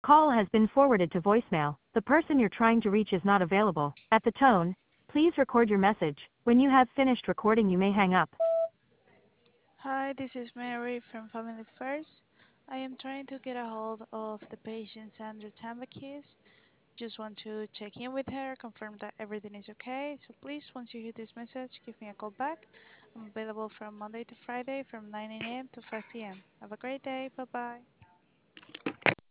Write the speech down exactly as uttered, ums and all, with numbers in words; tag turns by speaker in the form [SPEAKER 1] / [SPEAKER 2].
[SPEAKER 1] call has been forwarded to voicemail. The person you're trying to reach is not available. At the tone, please record your message. When you have finished recording, you may hang up.
[SPEAKER 2] Hi, this is Mary from Family First. I am trying to get a hold of the patient Sandra Tambakis. Just want to check in with her, confirm that everything is okay. So please, once you hear this message, give me a call back. I'm available from Monday to Friday from nine a m to five p m Have a great day. Bye bye.